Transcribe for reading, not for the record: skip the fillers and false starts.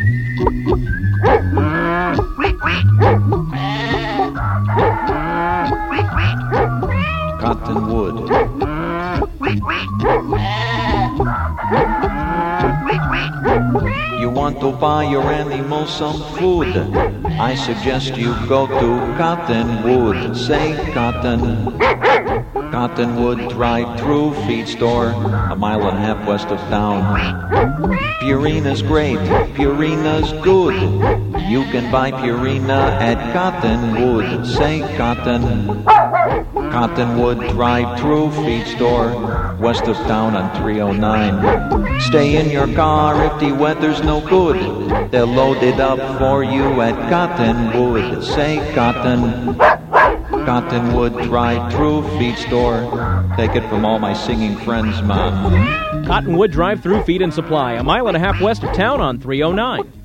Cottonwood. You want to buy your animals some food? I suggest you go to Cottonwood. Say cotton. Cottonwood drive-through feed store, a mile and a half west of town. Purina's great, Purina's good. You can buy Purina at Cottonwood. Say cotton. Cottonwood drive-through feed store, west of town on 309. Stay in your car if the weather's no good. They'll load it up for you at Cottonwood. Say cotton. Cottonwood drive-through feed store. Take it from all my singing friends, Mom. Cottonwood drive-through feed and supply, a mile and a half west of town on 309.